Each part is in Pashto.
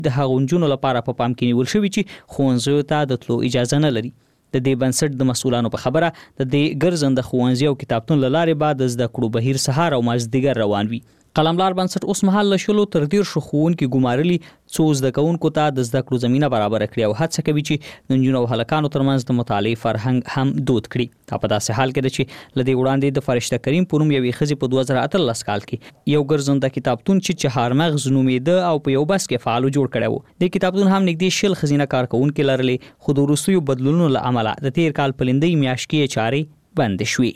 د هغو نجونو لپاره په پام کې نیول شوي چې ښوونځیو ته د تلو اجازه نه لري. د دې بنسټ د مسؤلانو په خبره د دې ګرځنده ښوونځي او کتابتون له لارې بعد زده کړو بهیر سهار او مازدیګر روان وي. قلملار بنسټ اوس مهال له شلو تر 13 ښوونکي ګمارلي څو زده کوونکو ته د زده کړو زمينه برابر کړي او هڅه کوي چې د نجونو او هلکانو ترمنځ د مطالعې فرهنګ هم دود کړي. دا په داسې حال کې ده چې لدې وړاندې د فرشته کریم په نوم یوې ښځې په 2018 کال کې یو ګرځنده کتابتون چې چهارمغز نومېده او په یو بس کې فعال جوړ کړی و. د کتابتون هم نږدې 10 ښځینه کارکونکي لرلې، خو د وروستیو بدلونونو له امله د تیر کال په لندۍ میاشت کې چارې بند شوې.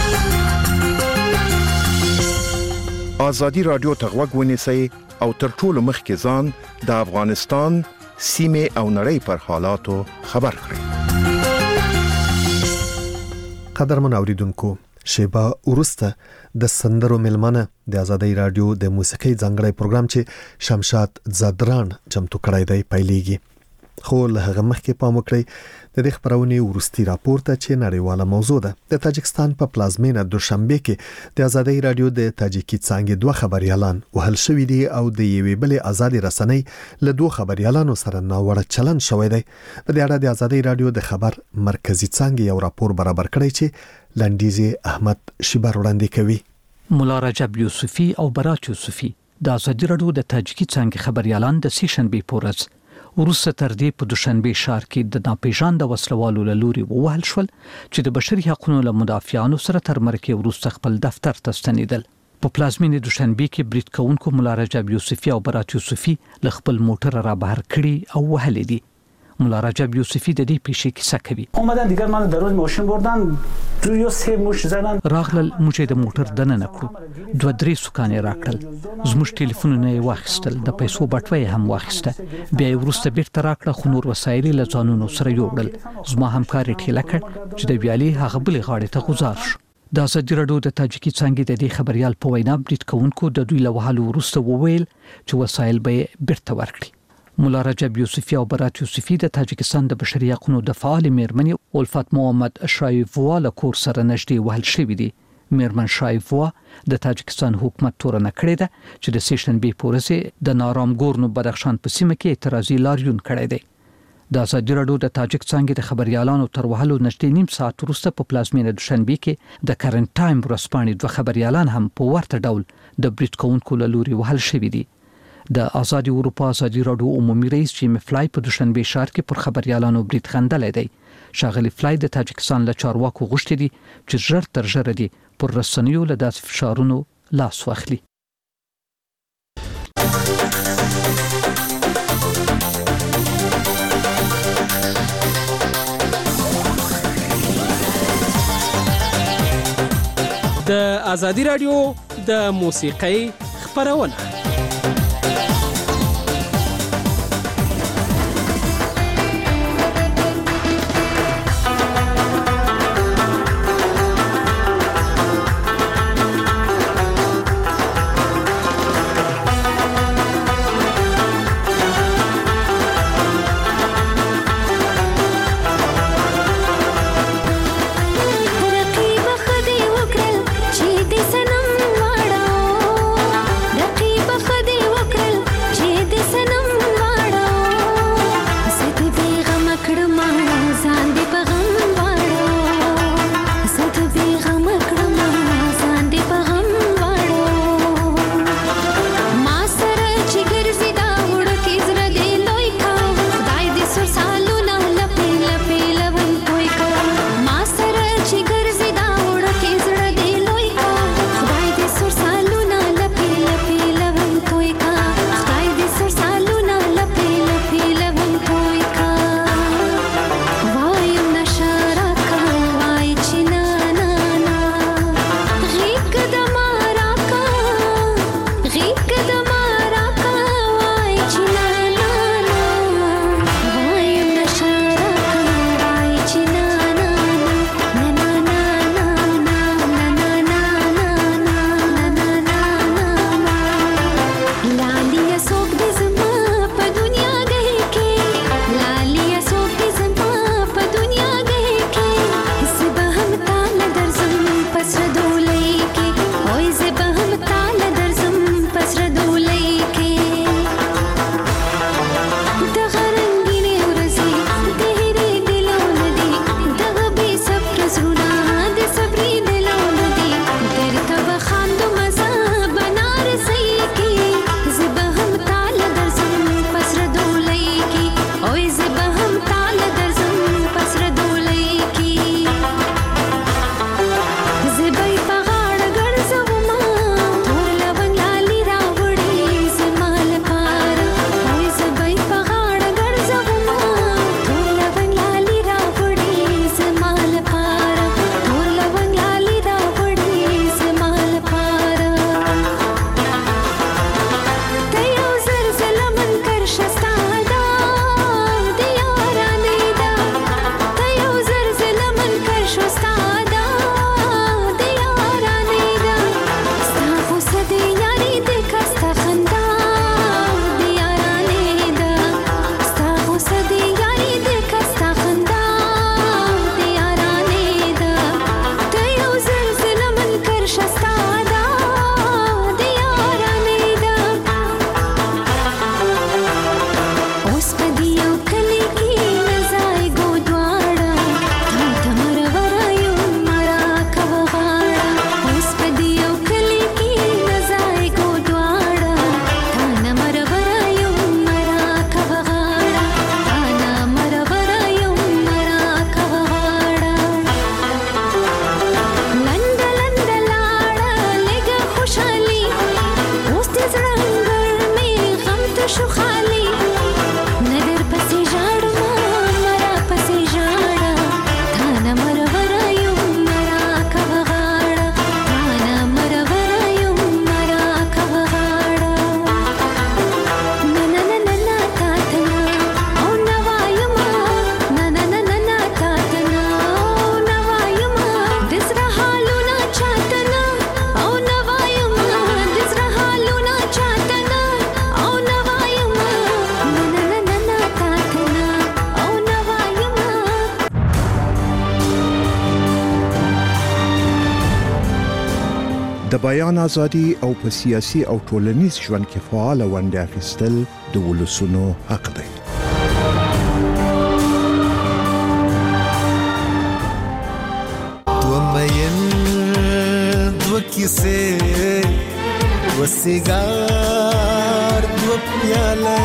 آزادی رادیو ته غوږ ونیسئ او تر ټولو مخکې ځان د افغانستان سیمې او نړۍ پر حالاتو خبر کړئ. قدرمن اوریدونکو، شیبه وروسته د سندرو ملمنه د آزادی رادیو د موسیقي ځانګړی پروګرام چې شمشاد زادران چمتو کړی دی پیلېږي. خو له هغه مخکې پام وکړئ د دې خبرونې وروستي راپور ته چې نړیواله موضوع ده. د تاجکستان په پلازمینه دوشنبه کې د آزادی رادیو د تاجیکي څانګې 2 خبريالان وهل شوې دي او د یوې بلې آزادي رسنۍ له 2 خبريالانو سره ناوړه چلند شوی دی. په دې اړه د آزادی رادیو د خبر مرکزی څانګې یو راپور برابر کړی چې لنډیزي احمد شیبر وړاندې کوي. مولا رجب یوسفی او برات یوسفی د آزادی رادیو د تاجیکي څانګې خبريالان د سیشنبه پورز ورسته تر دې په دوشنبه ښار کې د ناپېژاند وسلوالو له لوري ووهل شول چې د بشري حقوقو له مدافعانو سره تر مرکه ورسته خپل دفتر ته ستنیدل. په پلازمینه دوشنبه کې برید کوونکو مولا رجب یوسفی او برات یوسفی له خپل موټر را بهر کړي او وهل دي. مولا رجب یوسفی د دې پیښې کیسه کوي. اومدن دیگر منو در روز ماشین بردن، 2-3 موش زدن. راغلل موږ د موټر دننه کړو، 2-3 سکانې راکړل، زموږ ټلیفونونه یې واخیستل، د پیسو بټوه هم واخیسته، بیا یې وروسته بیرته راکړه، خو نور وسایل له ځانونو سره یوړل. زما همکار ټیله کړ چې د ویالې هغه بلې غاړې ته گزار شو. د آزادي رادیو د تاجیکي څانګې د دې خبريال په وینا برید کوونکو د دوی له وهلو وروسته وویل چې وسایل به بیرته ورکړي. مولا رجب یوسفی او برات یوسفی د تاجکستان د بشري حقوقو د فعال میرمنې الفت محمد شایفوا له کور سره نږدې وهل شوې دي. میرمن شایفوا د تاجکستان حکومت تورنه کړې ده چې د سیشنبه پورې د نارامګورنو بدخشان په سیمه کې اعتراضي لاریون کړی دی. د آزادي رادیو د تاجک څانګې د خبريالانو تر وهلو نږدې نیم ساعت وروسته په پلازمینه دوشنبه کې د کرنټ ټایم ورځپاڼې 2 خبريالان هم په ورته ډول د برید کوونکو له لوري وهل شوي دي. د آزادي اروپا آزادي رادیو عمومي رئیس جیم فلای په دوشنبه ښار کې پر خبريالانو برید خندلې دی. شاغلی فلای د تاجکستان له چارواکو غوښتي دي چې ژر تر ژره دي پر رسنیو له داسې فشارونو لاس واخلي. د آزادی رادیو د موسیقۍ خبرونه. رقیب د بیان ازادي او په سیاسي او ټولنیز ژوند کې فعال ونډه اخیستل د ولسونو حق دی. किसे वो सिगार वो प्याला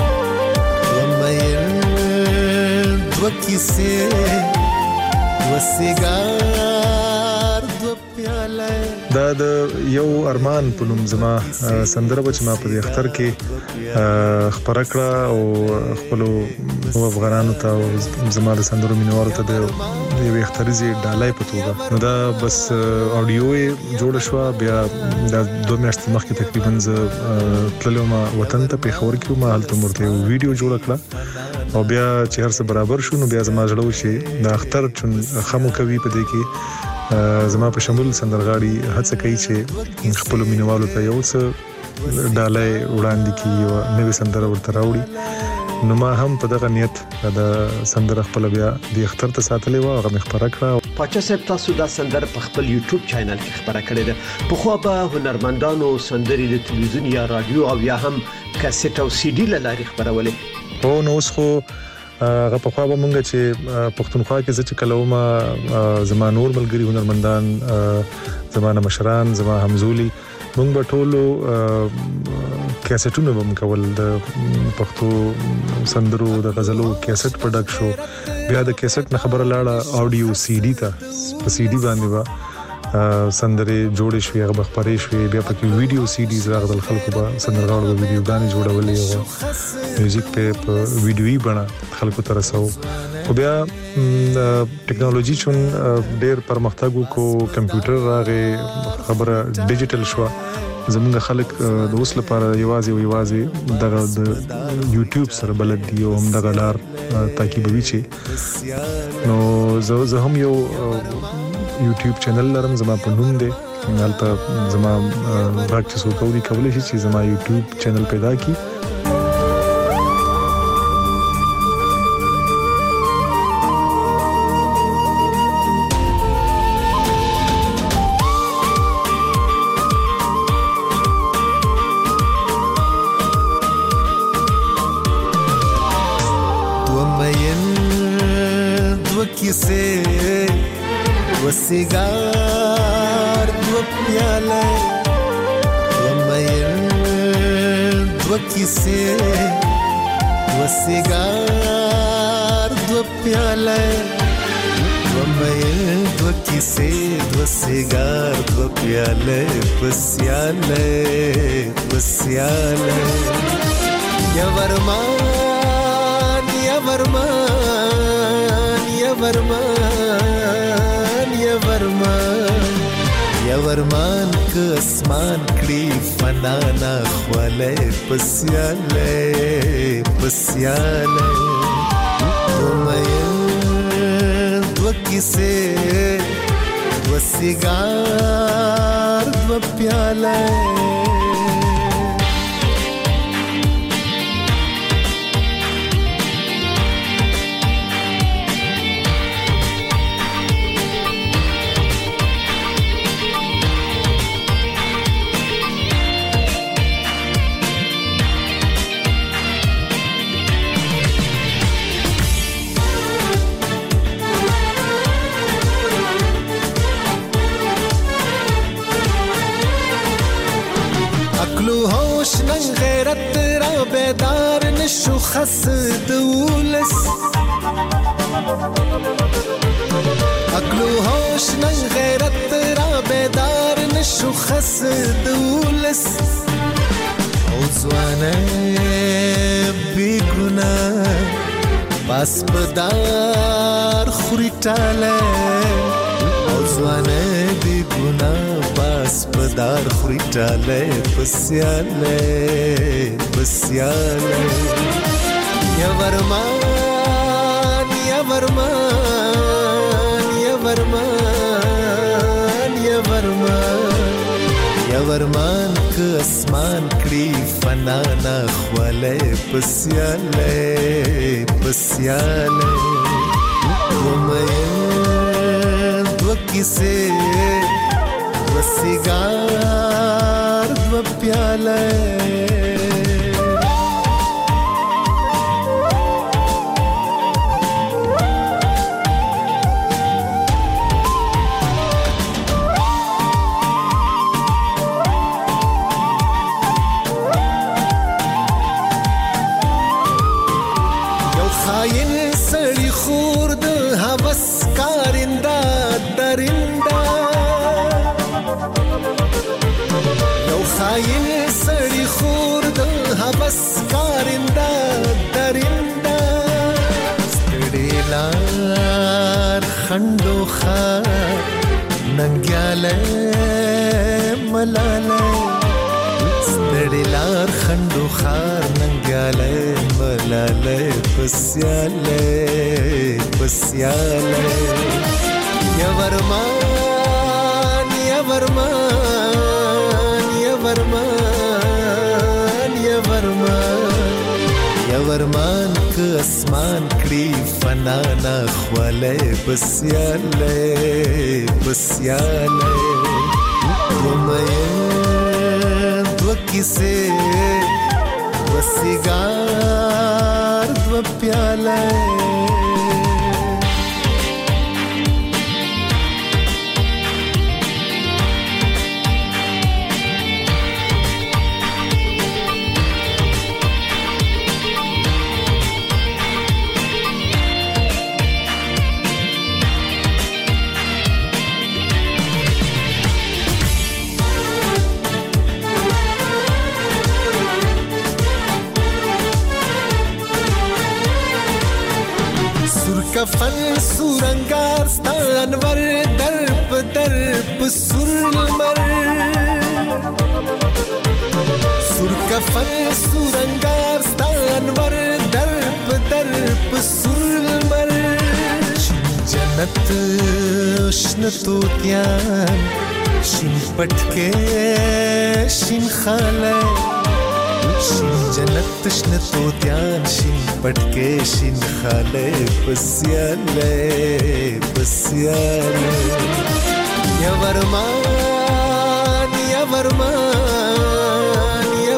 वो किसे वो सिगार वो प्याला دا د یو ارمان په نوم زما سندره چې ما په اختر کې خبره کړه او خپل افغانانو ته زما د سندرو مینوالو ته د یو اخترزي ډالۍ په توګه نو دا بس اډیو جوړ شو. بیا د 2 میاشتې مخکې تقریبا ز تللم وطن ته په خبر کې ما هلته مرته ویډیو جوړ کړه او بیا چې هر څه برابر شو نو بیا زما جوړو شي د اختر چون خمو کوي په دې کې زما په شمول سندرغاړي هڅه کوي چې خپل مینوالو ته یو څه ډالۍ وړاندې کړي او نوې سندره ورته راوړي. نو ما هم په دغه نیت د سندره خپل بیا د اختر ته ساتلې و هغه مخبره کړه. پاچا صاحب تاسو دا سندره په خپل یوټیوب چینل کې خبره کړې ده. په خو به هنرمندانو سندري د تلویزیون یا رادیو او یا هم کیسټ او سی ډي لاري خبرولې. او نو اوس خو هغه په خوا به مونږ چې پښتونخوا کې چې کلوما زما نور ملګری هنرمندان زمانه مشران زما همزولي مونږ به ټولو کیسټونه به مکول د پښتو سندرو د غزلو کیسټ پروډکټ شو. بیا د کیسټ نه خبره لاړه اډیو سی ډي ته په سی ډي باندې با سندره جوړې شوې هغه خبرې شوې. بیا پکې ویډیو سی ډیز راغلل خلکو به سندرغاړو به ویډیو غانې جوړولې او میوزیک په ویډیوي بڼه خلکو ته رسو. او بیا ټیکنالوژي چون ډېر پرمختګ وکړو کمپیوټر راغی خبره ډیجیټل شو. زمونږ خلک د اوس لپاره یوازې دغه د یوټیوب سره بلد دی او هم دغه لار تعقیبوي چې نو زه هم یو یوټیوب چینل لرم زما په نوم دی هلته زما راک چې څوک اوري کولای شي چې زما یوټیوب چینل پیدا کړي. सिगार दो प्याला दो किसे वो सिगार दो प्याला दो किसे दो सिगार दो प्याले बसियाले बसियाले या वरमान या वरमान या वरमान या वरमान के आसमान कड़ी फनाना ख्वाले पसियाले पसियाले दो किसे दो सिगार दो प्याले بیدار نشو خس دولس عقلو هوش نن غیرت را بیدار نشو خس دولس او زوانه بی گناه باس پدار خوری تاله او زوانه بی گناه باس پدار خوری تاله بسیاله بسیاله یا ورمان یا ورمان یا ورمان یا ورمان یا ورمان که اسمان کړي فنا نه خواله بسیاله بسیاله دو کیسه دو سیگار دو پیاله یو خاین سړی خور د هوس کارنده درنده یو خاین سړی خور د هوس کارنده درنده ستړي لار خندو خار ننګیاله ملاله ستړي لار خندو خار ننګیاله ملاله پسیاله پسیاله یا ورمان یا ورمان یا ورمان یا ورمان یا ورمان که اسمان کړي فنا نه خواله پسیاله پسیاله دو کیسه دو سیگار دو پیاله کفن سورنگار ستانور درب درب سرمر سور کفن سورنگار ستانور درب درب سرمر جنت شنتو تیان شین پټکه شین خاله شین جنت شنتو تیان شین پټکه شین خاله پسیاله پسیاله یا ورمان یا ورمان یا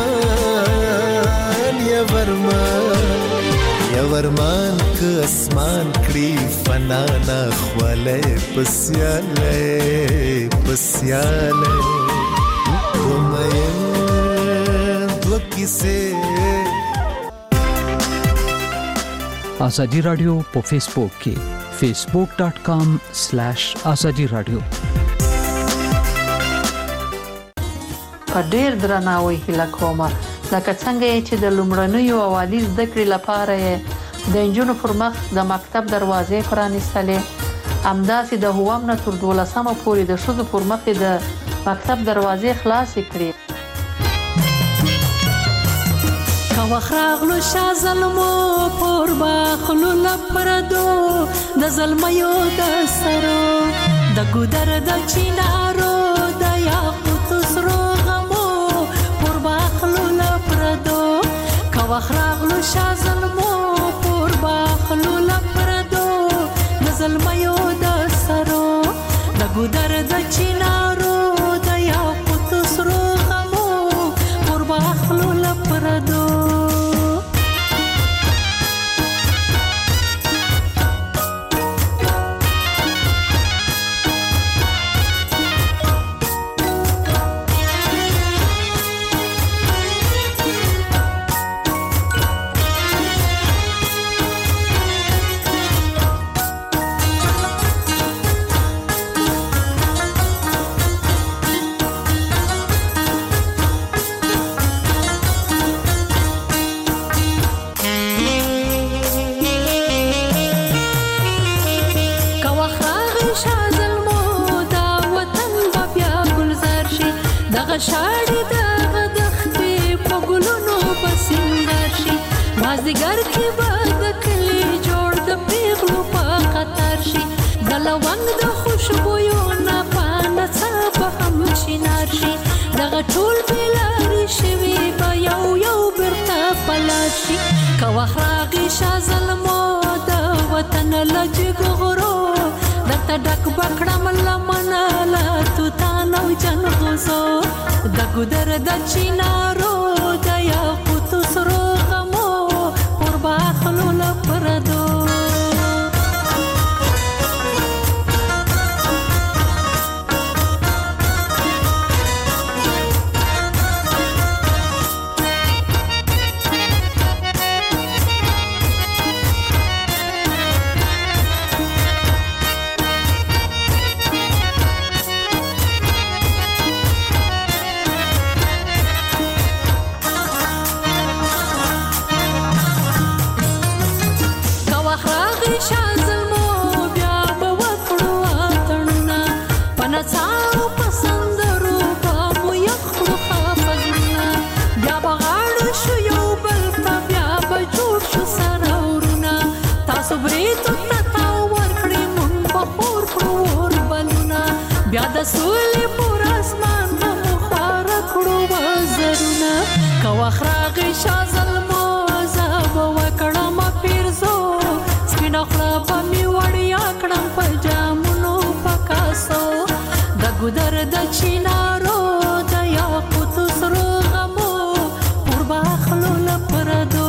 ورمان یا ورمان یا ورمان که اسمان کړي فنا نه خواله پسیاله پسیاله آزادی رادیو په فیسبوک کې facebook.com/azadi radio په ډیر درناوي هیله کوم لکه څنګه چې د لومړنیو اوالي زده کړې لپاره د انجونو پر مخ د مکتب دروازې پرانیستلې همداسې د هوام نه تر 12مه پورې د ښځو پر مخ د مکتب دروازې خلاصې کړې وخراغلو شازلمو پر باخلو لپردو د زلمیو د سرو د ګودر د چینارو د یاقوت سرو غمو پر باخلو لپردو وخراغلو شازلمو پر باخلو لپردو د زلمیو د سرو د ګودر د چینارو د یاقوت سرو غمو پر باخلو لپردو شاړې دغه دښتې په ګلونو په سینګار شي مازدیګر کې به د کلي جوړ د پیغلو په قطار شي د لونګ د خوشبویو نه په نڅا به هم چینار شي دغه ټول بېلارې شوي به یو یو بیرته په لار شي که وخت راغی شاه زلمو د وطن له جګ غرو د ته ډک بکړم لمناله تو تا نو جن غوزو د ګودر د چینارو د یاقوت سرو غمو پر باخلو لپردو سولې پر اسمان مخار کړو وزرونه کواخراغ شازلمو زاب وکړم پیرزو سپینا خلا په وړیا کړم په جامونو پکاسو د ګودر د چینارو د یاقوت سرو غمو پر باخلو لپردو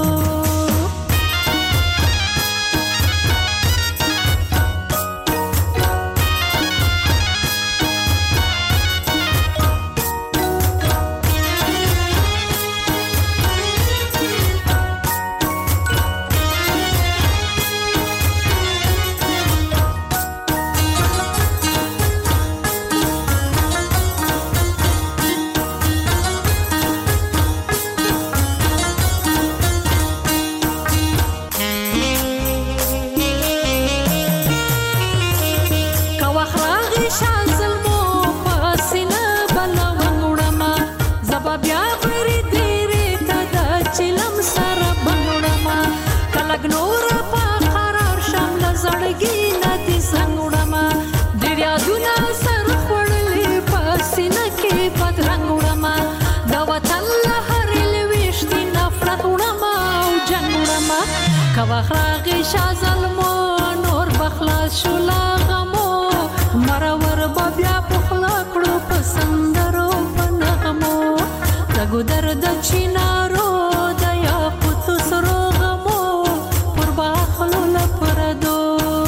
کواخراغی شازلمو نور بخلاص شولا غمو مرور بیا پخلا کړو پسندرو پنغمو دغه درد چینارو د یاقوت سرو غمو پر باخلو لپردو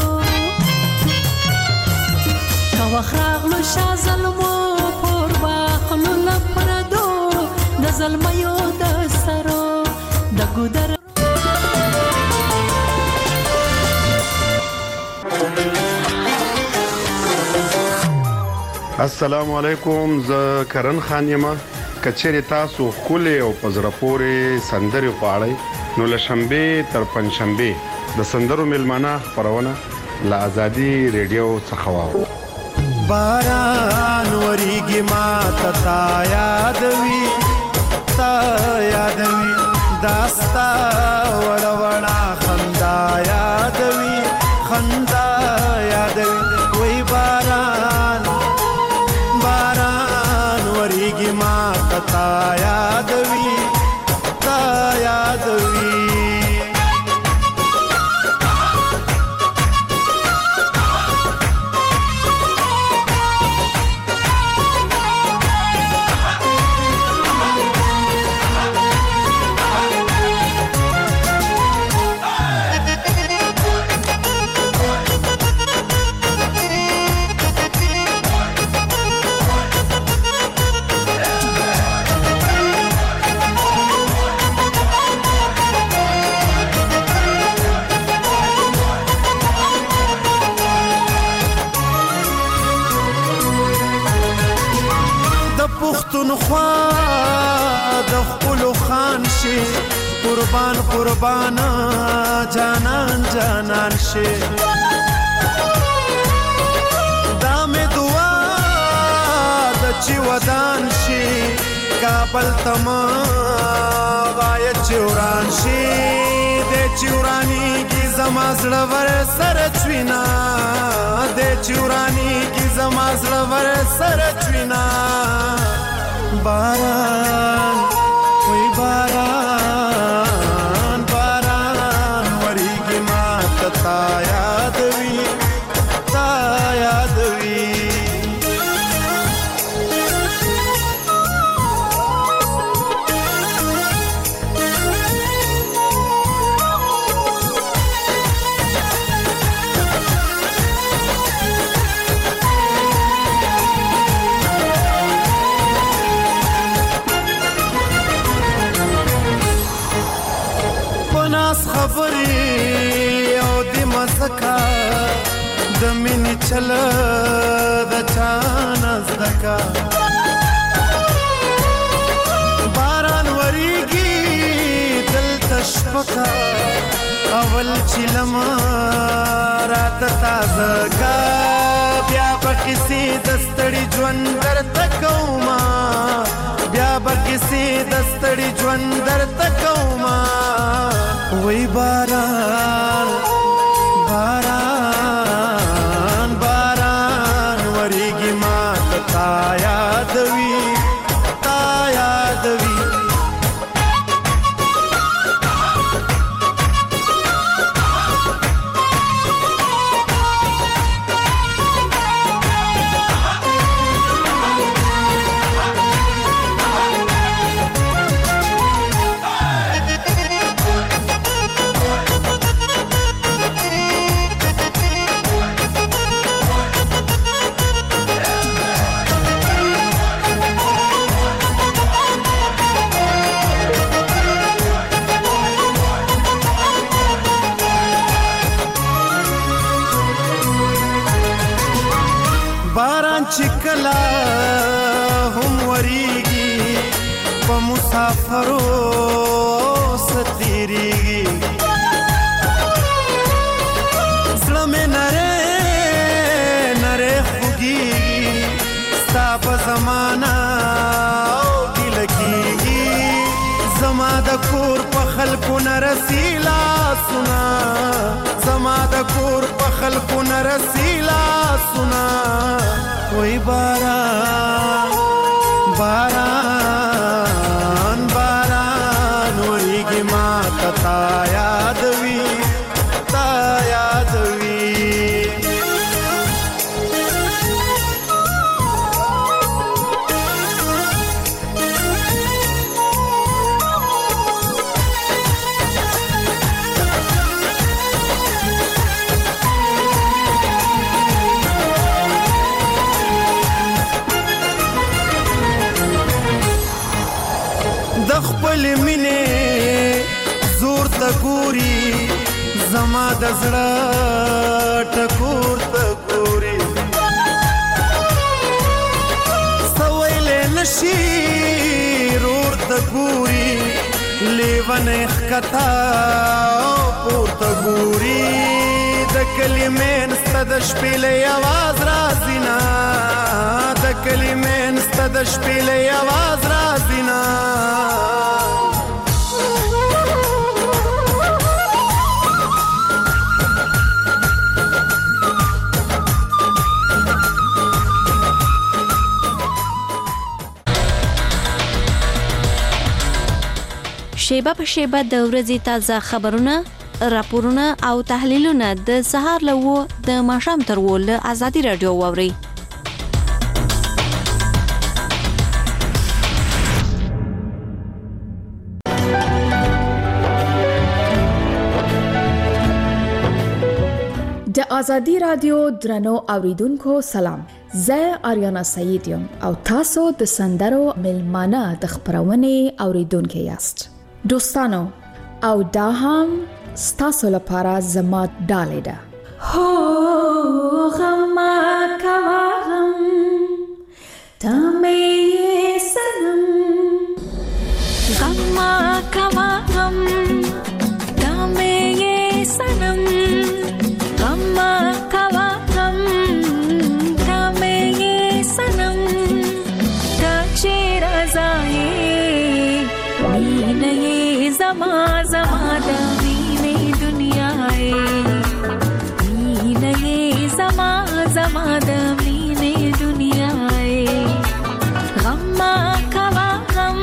کواخراغلو شازلمو پر باخلو لپردو د زلمیو د سرو دغه در السلام علیکم زه کرن خان یم کچېری تاسو خولې او پزرپورې سندري غواړئ نو لشنبه تر پنځشنبه د سندرو ملمانه خبرونه لا ازادي ریډیو څخه واو باران وریږي ما ته یادوي داستا وړوړا خندا یادوي وای باران وریږي ما ته یادوي پښتونخوا د خپل خان شي قربان جانان شي دا مې دعا د چې ودان شي کابل تما وای چوران شي د چورانی کی زما زړه ور سر چوینا د چورانی کی زما زړه ور سر چوینا باران وی باران وریږي ما ته تا یادوي خبرې او د مزکا د مینې چل د چانه زدکا باران وریږي دلته شپکا اول چې لمه راته تازه کا بیا به کیسې د ستړي ژوند درته کومه بیا به کیسې د ستړي ژوند درته کومه وای باران باران باران وریږي ماته تا یادوي تا یادوي چکلا هم وریږي په مسافرو ستیریږي زړه مې نری نری خوږیږي ستا په زمانه او ګیله کېږي زما د کور په خلکو نه رسي لاسونه زما د کور په خلکو نه رسي لاسونه وای باران باران باران وریږي ماته تا یادوي تا یادوي خپل مینې زور ته ګوري زما د زړه ټکور ته ګوري سویلې نشي رور ته ګوري لیونې ښکتا پورته ګوري د کلمې نسته د شپېلې اواز راځي نه د کلمې نسته د شپېلې اواز راځي نه شیبه په شیبه د ورځې تازه خبرونه راپورونه او تحلیلونه د سهار له و د ماښام تر و له ازادي رادیو واوري د ازادي رادیو درنو اوریدونکو سلام زه آریانا سعید یم او تاسو د سندرو ملمانه د خبرونه اوریدونکو یاست دوستانو او دا هم ستاسو لپاره زما ډالۍ ده هو غم کوا غم تمه سنم غم کوا غم تمه سنم غم کوا غم تمه سنم تا چیر ازای مینه زما زما د وینې دنیا مینه زما زما د وینې دنیا غم کوا غم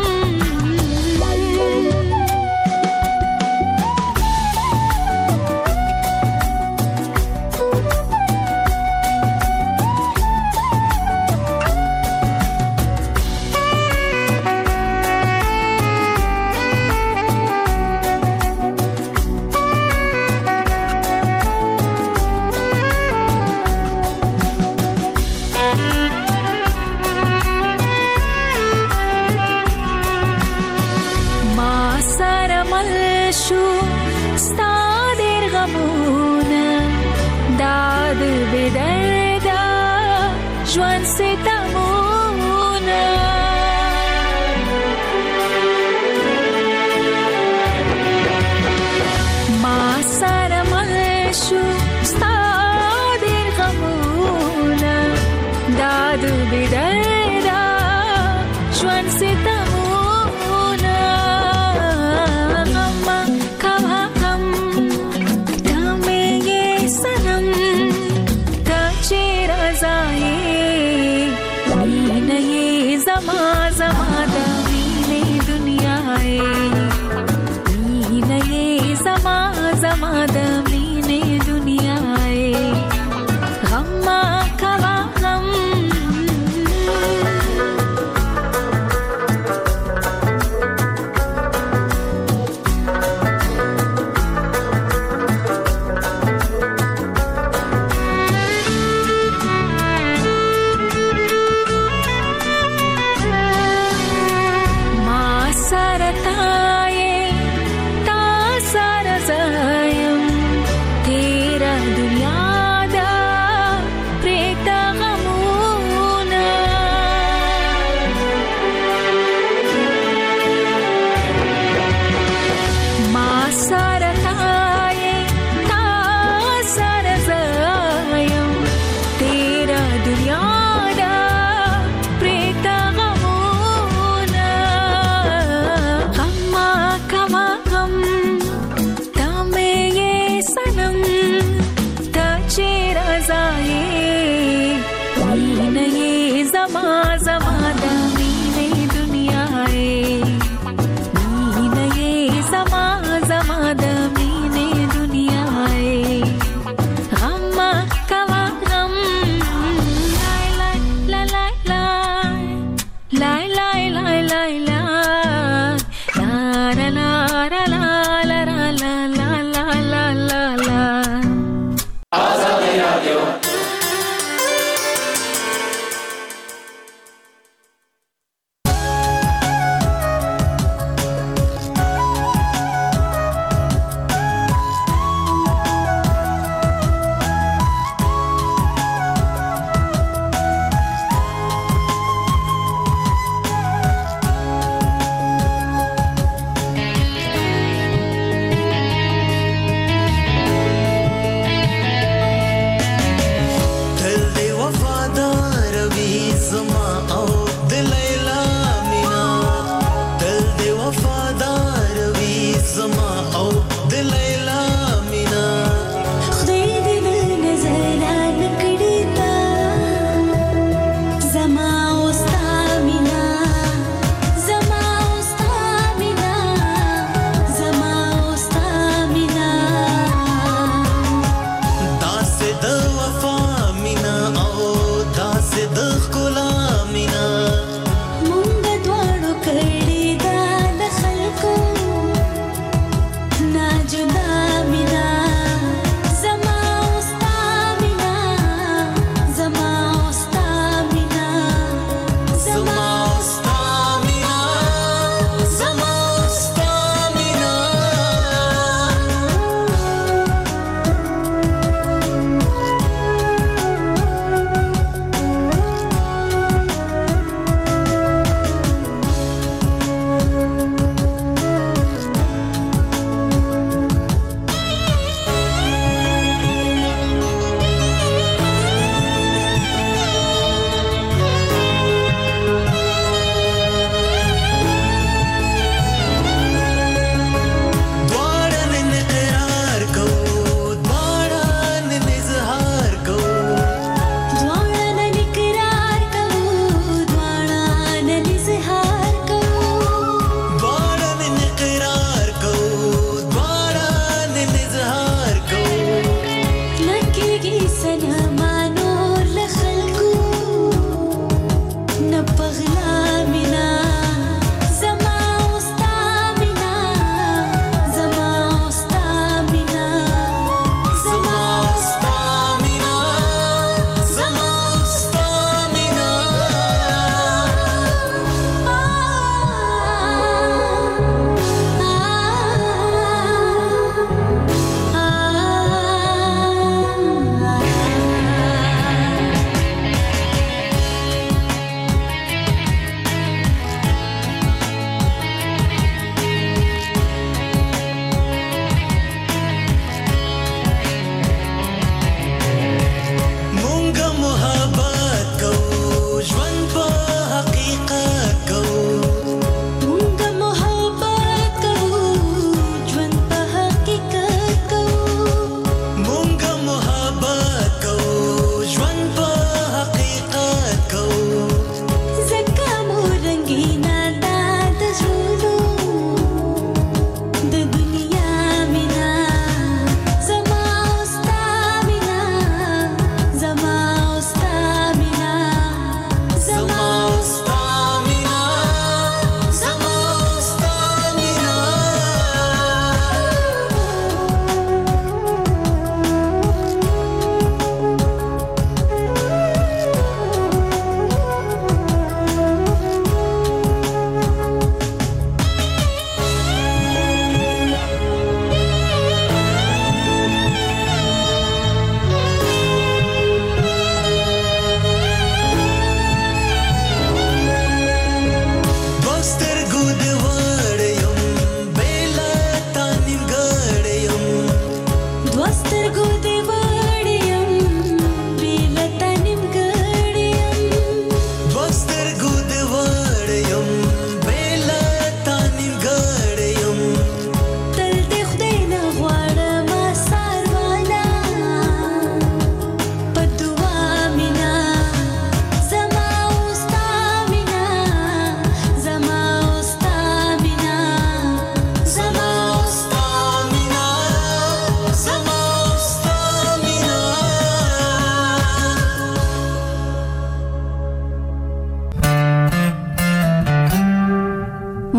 غمونه داد بدردا ژوند ستمونه ما سره مل شو ستا ډېر غمونه داد بدردا ژوند ستمونه غم کوا غم دمه یې سنم ته چې رضایې مینه یې زما زما د مینې دنیا یې مینه یې زما زما د مینې دنیا یې غم کوا غم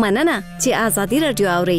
مننه چې آزادي رادیو اوري.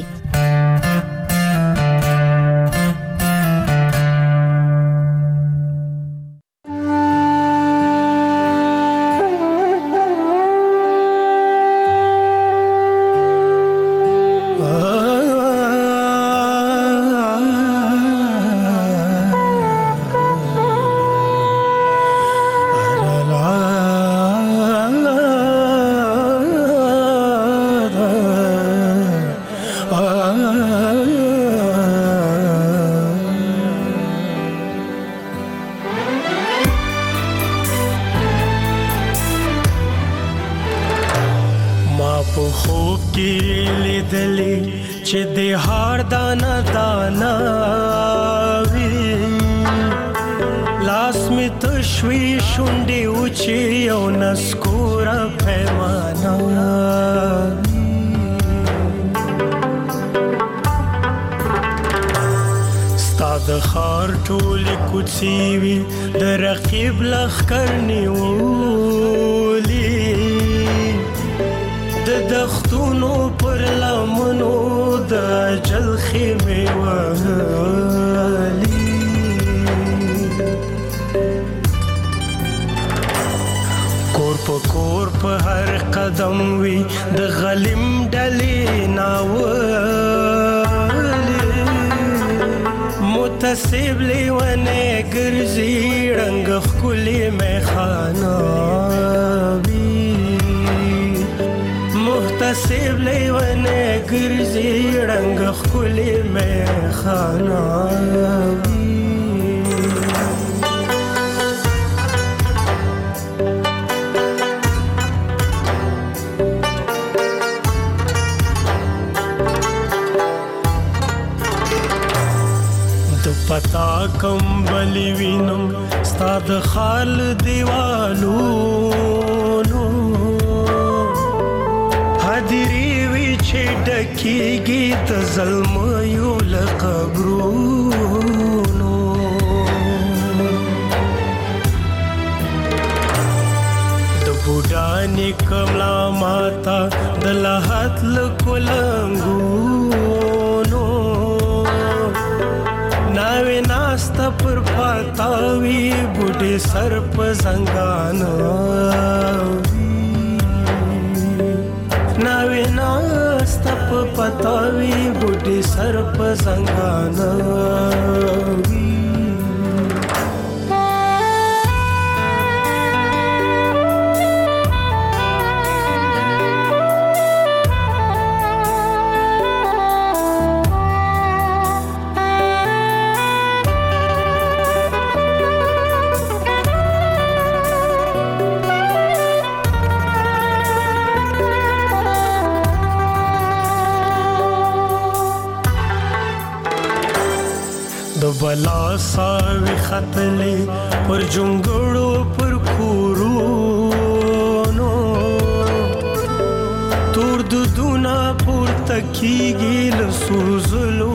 پتا کم بلی وینم ستاد خال دیوالو نو حدیری وی چې ډکیږي د ظلم یو لقبرونو د بوډانی کملا ماتا د لحد لکولنګو ناوی ناستا پر پاتاوی بوډی سر په زنګانو ناوی ناستا په پاتاوی بوډی سر په زنګانو بلا ساوی خطلی پر جنگڑو پر کورونو تور دودونا پر تکیگی لسوزلو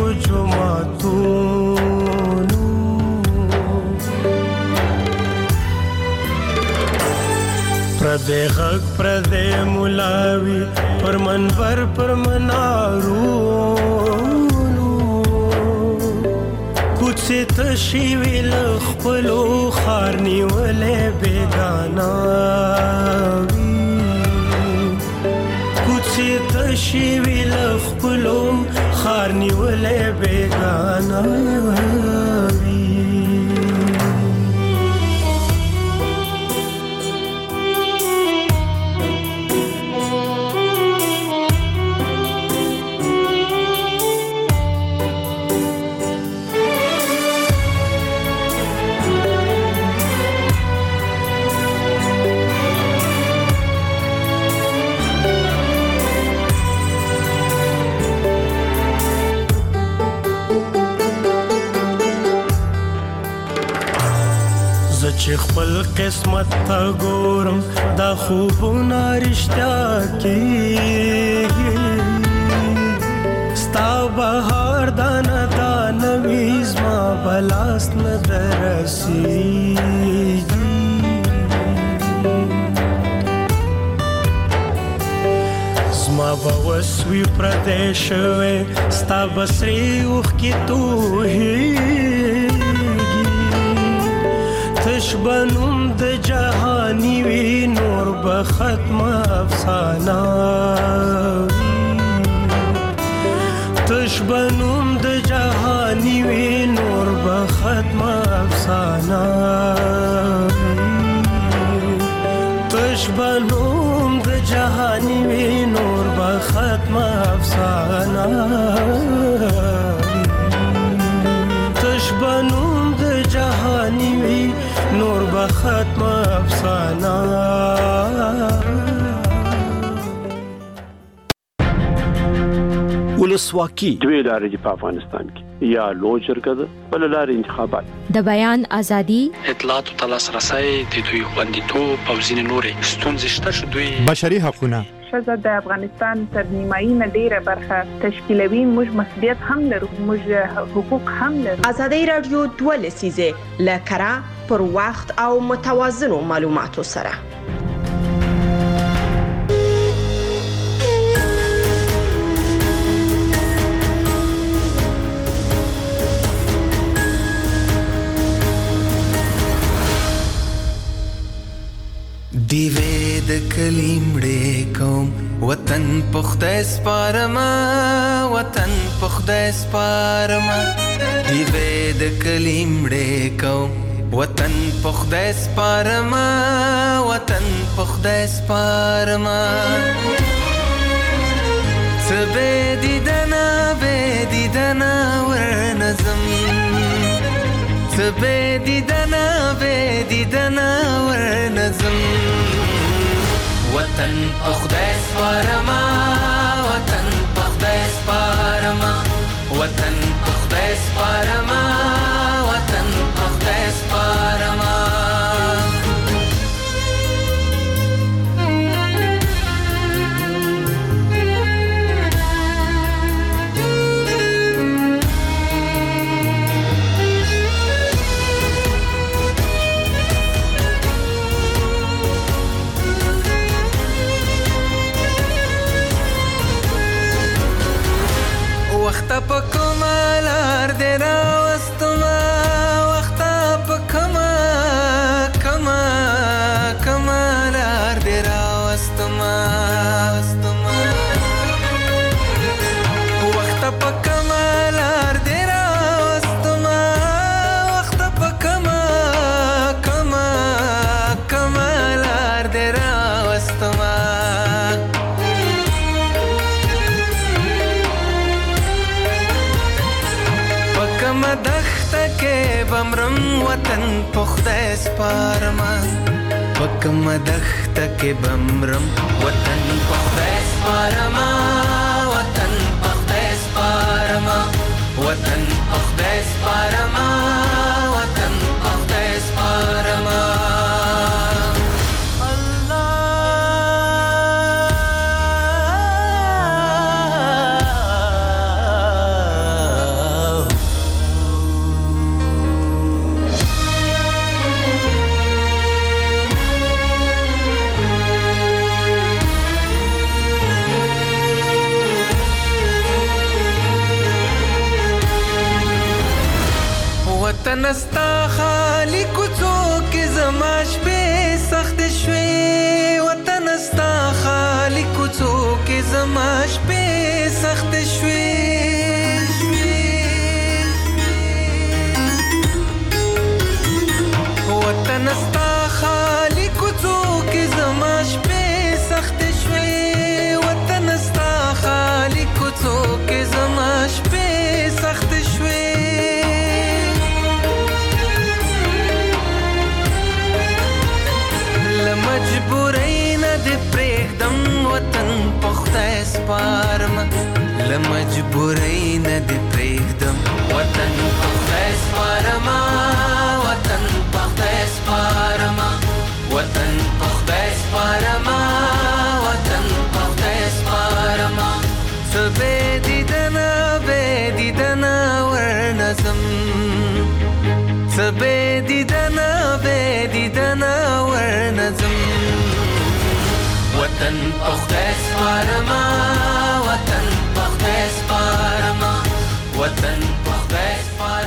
جماعتونو پردے غق پردے ملاوی پر منبر پر منارونو کوڅه تشي ویل خپلو خار نیولې بیگانا کوڅه تشي ویل خپلو خار نیولې بیگانا چې خپل قسمت ته ګورم دا خوبونه رښتیا کېږي ستا بهار دانه دانه وي زما په لاس نه درسېږي زما زما به وسوي پردې شوې ستا بسرې اوخ کې توهېږي تش بنوم د جهاني وي نور به ختم افسانه تش بنوم د جهاني وي نور به ختم افسانه تش بنوم د جهاني وي نور به ختم افسانه تش بنوم د جهاني وي نور به ختم افسانه ولسواکي دوی لارې په افغانستان کې یا لوی جرګه ده بل لارې انتخابات د بیان ازادي اطلاعات او لاسرسي د دوی خوندیتوب او ځینې نورې ستونزې شته چې دوی بشري حقوقونه ښځه د افغانستان تر نیمایي نه ډیره برخه تشکیلوي موږ مسؤلیت هم لرو موږ حقوق هم لرو ازادي رادیو 2 لسیزه لکره پر وخت او متوازن معلوماتو سره دیوې د کلیمړې کوم وطن پخته سپارما وطن پخته سپارما دیوې د کلیمړې کوم وطن پخته سپارما وطن پخته سپارما سبه دیدنا ورنظم سبه دیدنا ورنظم وطن پخته سپارما وطن پخته سپارما وطن پخته سپارما وطن پخته سپارما وخت په کمالار دې راوستما وخت په کمالار دې راوستما وخت په کمالار دې راوستما وخت په کمالار دې راوستما مدخت کې بمرم وطن پخته سپارما پک مدخت کې بمرم وطن پخته سپارما وطن پخته سپارما وطن پخته سپارما وطن پخته سپارما وطن استا خالی کوڅو کې زما شپې سخت شوي وطن استا خالی کوڅو کې زما شپې سخت شوي وطن استا خالی کوڅو کې زما شپې سخت شوي وطن استا خالی کوڅو کې زما شپې سخت شوي مجبورین د پرېږدم وطن پخته سپارما لمجبورین د پرېږدم وطن پخته سپارما وطن پخته سپارما وطن پخته سپارما وطن پخته سپارما سبه دیدنا ورنظم سبه دیدنا ورنظم وطن پخته غواړم